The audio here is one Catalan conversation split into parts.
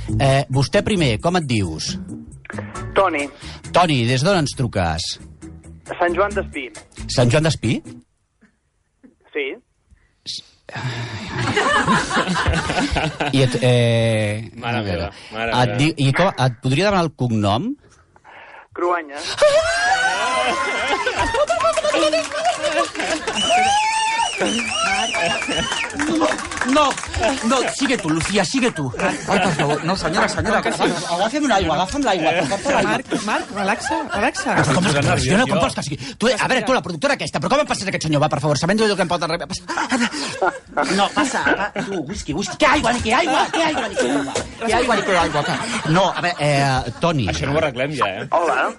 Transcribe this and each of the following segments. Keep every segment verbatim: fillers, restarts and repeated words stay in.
Eh, vostè primer, com et dius? Toni. Toni, des d'on ens truques? Sant Joan d'Espí. Sant Joan d'Espí? Sí. I et, eh... Mare meva, mare et, meva. di, i com, et podria demanar el cognom? Cruanyes. No, no, sigue tú, Lucía, sigue tú. Ay, por favor, no, senyora, senyora, agafa'm una aigua, agafa'm l'aigua. Marc, Marc, relaxa, relaxa. Com es pressiona, com vols que sigui? Tu, a veure, tu, la productora aquesta, però com em passes aquest senyor? Va, per favor, sabent allò que em pot arreglar. No, passa, va, tu, whisky, whisky. Que aigua, ni que aigua, que aigua, ni que aigua. Que aigua, ni que aigua. Que... No, a veure, eh, Toni. Això no ho arreglem ja, eh? Hola.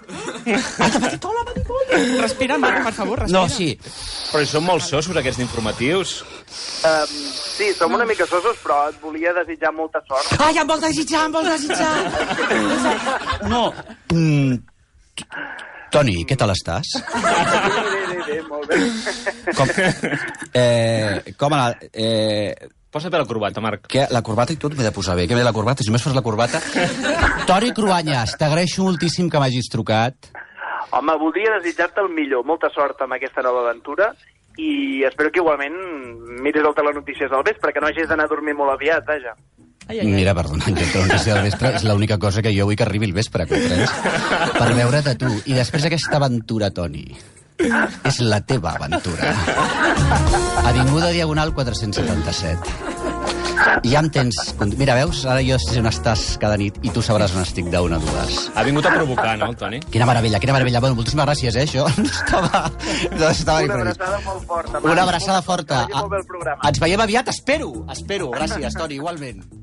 Respira, Marc, per favor, respira. No, sí. Però són molt sosos, aquests informatius. Um, sí, som una mica sosos, però et volia desitjar molta sort. Ai, em vols desitjar, em vols desitjar. No. Mm, Toni, què tal estàs? Bé, bé, bé, molt bé. Com, eh, com anar... Eh, Posa't bé la corbata, Marc. que la corbata i tot m'he de posar bé. Que bé la corbata, si només fos la corbata... Toni Cruanyes, t'agraeixo moltíssim que m'hagis trucat. Home, voldria desitjar-te el millor. Molta sort amb aquesta nova aventura i espero que igualment miris el telenotícies al vespre, que no hagis d'anar a dormir molt aviat, vaja. Ai, ai, ai. Mira, perdona, jo el notícia del vespre és l'única cosa que jo vull que arribi el vespre, comprens? Per veure't a tu. I després aquesta aventura, Toni, és la teva aventura. Avinguda Diagonal quatre-cents setanta-set. Ja em tens... Mira, veus? Ara jo sé on estàs cada nit i tu sabràs on estic d'una a dues. Ha vingut a provocar, no, el Toni? Quina meravella, quina meravella. Bueno, moltíssimes gràcies, eh, això. Estava... No estava Una abraçada molt forta. Una abraçada forta. Que vagi molt bé el programa. Ens veiem aviat, espero. Espero. Gràcies, Toni, igualment.